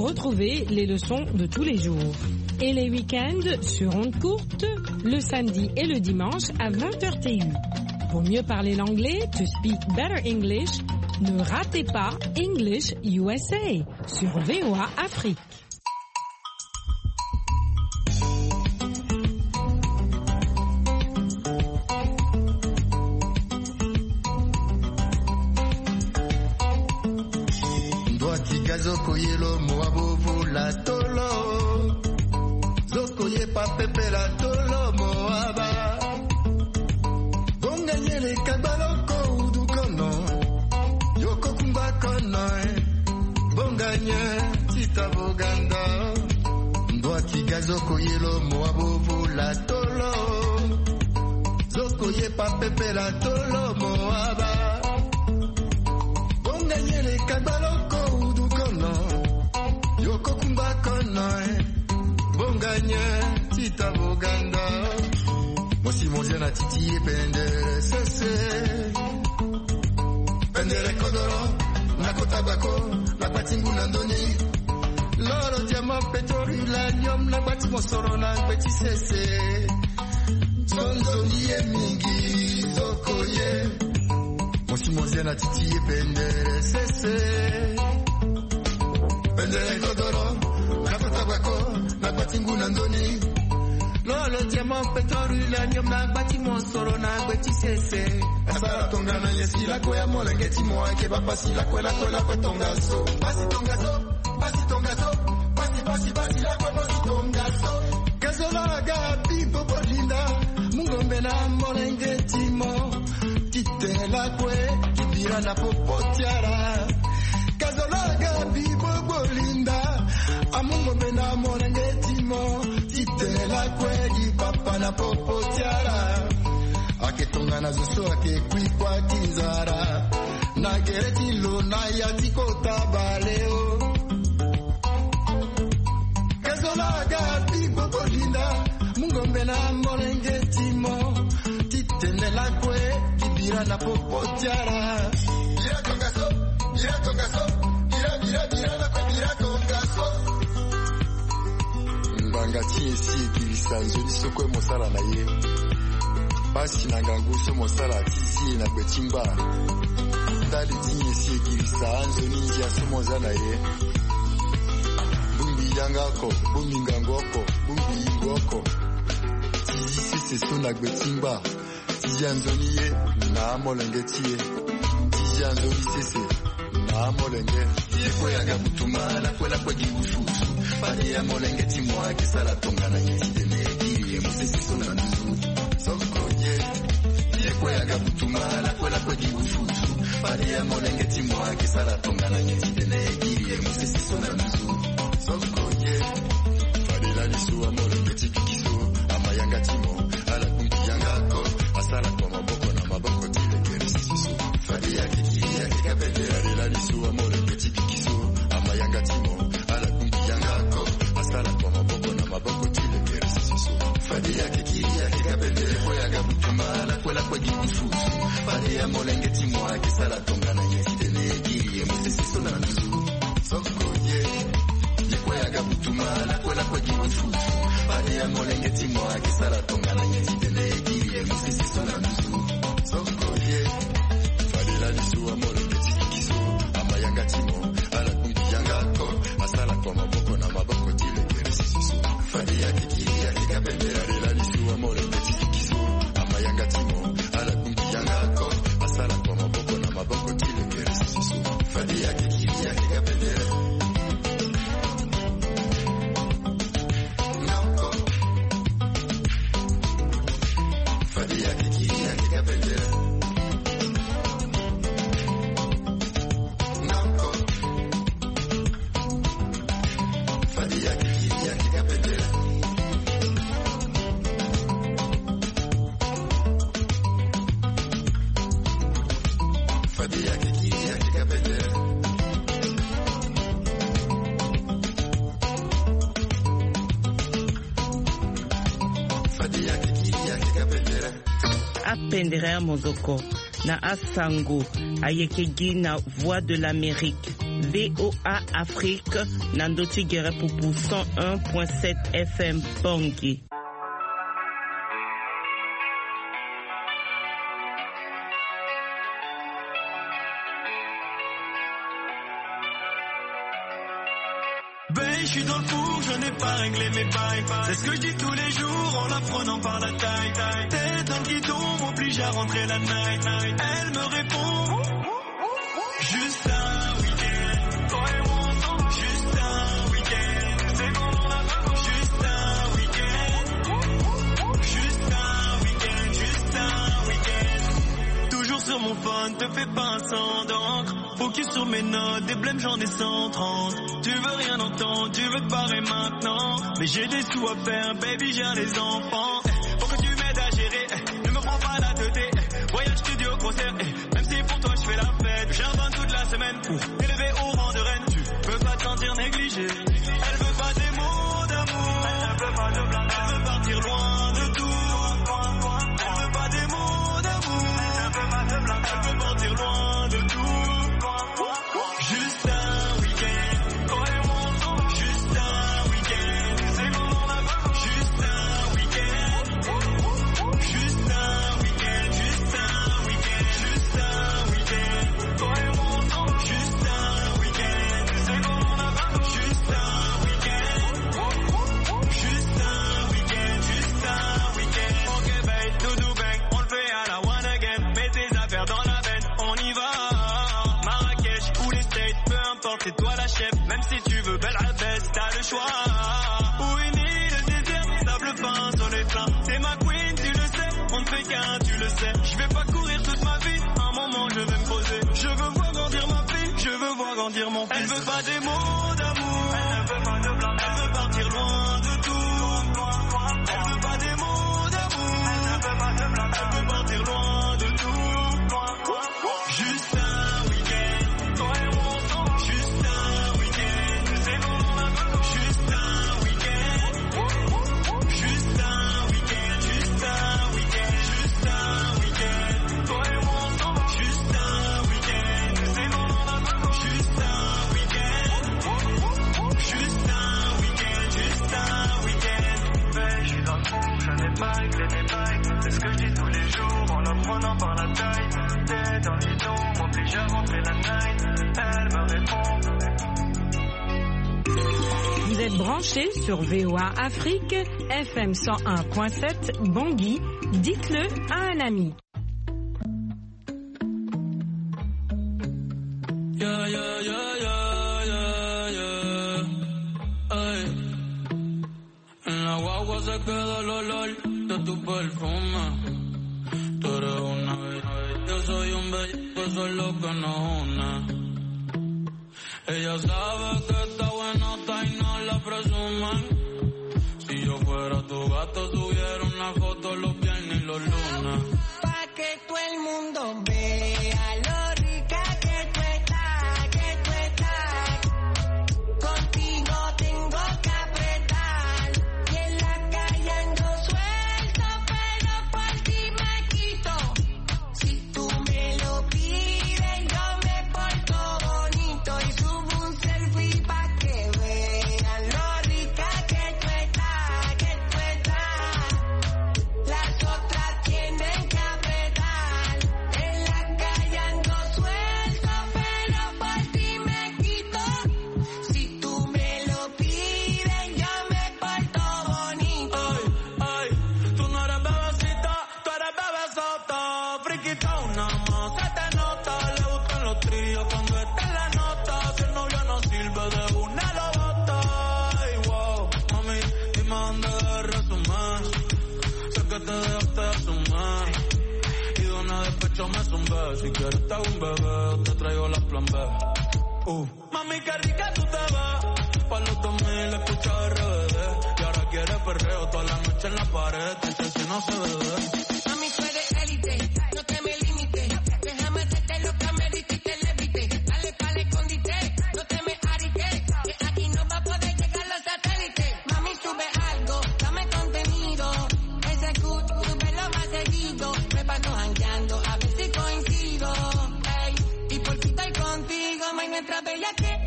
retrouver les leçons de tous les jours. Et les week-ends sur ondes courtes, le samedi et le dimanche à 20h TU. Pour mieux parler l'anglais, to speak better English, ne ratez pas English USA sur VOA Afrique. Zokoyelo moabovo la tolo Zokoye papepe la tolo moaba Bonganyele kabaloko udukono Yoko kumba kono Bonganye tita boganda Ndwa kiga zokoyelo moabovo la tolo Zokoye papepe la tolo moaba Bonganyele kabaloko Yoko kumba kono Bonganya tita boganda Mosi mondia na titi e pendere sese Pendere kodoro Nako tabako Na patingu nandoni Loro diamant petroli Lanium na bati mosoro na peti sese Sonzoni e mingi Zokoye Mosi mondia na titi e pendere sese Pendere kodoro, nako tabako, na batingu nandoni Lolo diamant petroli lanium na bati monsoro na beti sese Asara tonga na yesi la koya molengeti moa Keba pasi la kwe tonga so Pasi tonga so, pasi tonga so Pasi la kwe mosi tonga so Kazola aga bibo bolinda Mungombe na molengeti mo Tite la kwe, kibira na popotiara Kazolaga bibo bolinda Amungo bena monengeti mo Tite la kwegi papa na popotiara Aketonga na zoso ake kwikwa kinzara Na gereti lo na yatiko tabaleo Kazolaga bibo bolinda Mungo bena monengeti mo Tite la kwegi bira na popotiara Ira tonga so Mira tongaso, mira la kwa mira tongaso Mbanga tiesi ekilisa nzoli soko e mosala na ye Pasi na nganguso mosala atisi na kwetimba Ndali tiesi ekilisa anzoni njia so moza na ye Bumbi yangako, bumbi ngangoko, bumbi ingoko Tizi sese so na kwetimba Tizi anzoni ye, na molengeti ye Tizi anzoni sese Amolenge, yekwe yaga mutumala kwela kwa gigufusu Pade ya molenge timwa kisala tonga na nyeti denegi Ye musisi sona nuzu Sokoye, yekwe yaga mutumala kwela kwa gigufusu Pade ya molenge timwa kisala tonga na nyeti denegi Ye musisi sona nuzu Sokoye, pade la lisu amolenge tipikiso Amayanga timo, ala kuti yangako Asala kwa maboko na maboko tile kerisisu Pade ya kiki ya kikabendera Lisu amore peti pikiso Amayanga timo Ala kundi yangako Asala kwa maboko na maboko tile kerisisu Fadi ya kiki ya kikabendere Kwa yaga mutumala Kwela kwa gikufusu Fadi ya molenge timo Akisala tonga na nyesi denegi Ye musisiso na nuzu Soko ye Yekwa yaga mutumala Kwela kwa gikufusu Fadi ya molenge timo Akisala tonga na nyesi denegi Ye musisiso na nuzu Soko ye Fadi la lisu amore peti pikiso Amayanga timo, ala kundi yangako Asala kwa maboko na maboko tile kerisisu Fadi ya kiki ya kikabendera Rela lisu amole peti fikiso Amayanga timo, ala kundi yangako Asala kwa maboko na maboko tile kerisisu Fadi ya kiki ya kikabendera Nako Fadi ya kiki ya kikabendera Apendera Mozoko na Asango ayekegi na Voix de l'Amérique VOA Afrique, Nandoti Guerre Poupou 101.7 FM Bangui. Je suis dans le four, je n'ai pas réglé mes bails. C'est ce que je dis tous les jours en la prenant par la taille. Tête dans le guidon, m'oblige à rentrer la night. Elle me répond, juste un week-end. Toi et moi ensemble, juste un week-end. C'est bon, on a pas juste un week-end. Juste un week-end, juste un week-end. Toujours sur mon phone, te fais pas un sang d'encre. Focus sur mes notes, des blèmes j'en ai 130. Tu veux rien entendre, tu veux te barrer maintenant. Mais j'ai des sous à faire, baby j'ai les enfants. Faut que tu m'aides à gérer, ne me prends pas la tête. Voyage studio, concert, même si pour toi je fais la fête. J'invente toute la semaine pour élever au rang de reine. Tu peux pas te sentir négligé. Elle veut pas des mots d'amour, elle veut pas de blanc, elle veut partir loin de tout. Elle veut pas des mots d'amour, elle veut pas de blanc, elle veut partir loin de tout. Juste un week-end, toi et moi ensemble, juste un week-end. C'est bon, on a pas juste un week-end. Juste un week-end, juste un week-end, juste un week-end. Toi et moi ensemble, juste un week-end. C'est bon, on a pas juste un week-end. Juste un week-end, juste un week-end. Ok, babe, doudou bang, on le fait à la one again. Mets tes affaires dans la veine, on y va. C'est toi la chef, même si tu veux belle abaisse, t'as le choix. Winnie, le désert, sable fin sur les flancs. T'es ma queen, tu le sais, on ne fait qu'un, tu le sais. Je vais pas courir toute ma vie, un moment je vais me poser. Je veux voir grandir ma fille, je veux voir grandir mon fils. Elle veut pas des mots d'amour, elle veut pas de blanc, elle veut partir loin de tout. Elle veut pas des mots d'amour, elle veut pas de blanc, elle veut partir loin de tout. Juste un week-end, toi et moi ensemble. Juste un week-end, c'est bon, on a pas juste un week-end. Juste un week-end, juste un week-end, juste un week-end. Toi et moi ensemble, juste un week-end, c'est bon, on a pas juste un week-end. Juste un week-end, juste un week-end. Mais je suis dans le fond, je n'ai pas réglé mes bails. C'est ce que je dis tous les jours en la prenant par la taille. T'es dans le guidon, m'oblige à rentrer la night. Elle me répond. Vous êtes branchés sur VOA Afrique, FM 101.7, Bangui. Dites-le à un ami. Yeah, yeah, yeah, yeah, yeah, yeah. Ay. En la guagua se queda el olor de tu perfume. Tú eres una bella, yo soy un bello, eso es lo que nos une. Ella sabe que está buenota y no la presumen. Si yo fuera tu gato, tuviera una foto los viernes y los lunes. Pa' que todo el mundo vea lo rica que tú estás, que tú estás. Contigo tengo que apretar. Y en la calle ando suelto, pero por ti me quito. Si tú me lo pides, yo me porto bonito y subo un selfie pa' que vean lo rica que tú estás, que tú estás. Las otras tienen que apretar. En la calle ando suelto, pero por ti me quito. Si tú me lo pides, yo me porto bonito. Ay, tú no eres bebecita, tú eres bebesota. Friquita una más, se te nota. Le gustan los tríos cuando está en la nota. Si el novio no sirve de una lo bota. Ay, wow, mami, dime dónde debes resumir. Sé que te dejaste de asumir. Y de una despecho me zumbé. Si quieres te hago un bebé, te traigo la plan B. Mami, qué rica tú te ves. Pa' los 2000 escucha RBD. Y ahora quieres perreo toda la noche en la pared. Dice si no se bebe. Mami, tú eres élite, no te me limites. Déjame darte lo que me diste y te levite. Dale pa'l escondite, no te me ariques. Que aquí no va a poder llegar los satélites. Mami, sube algo, dame contenido. Ese cut, súbelo más seguido. Me paso jangueando, a ver si coincido. Ey, y por si estoy contigo, may nuestra bella Mira que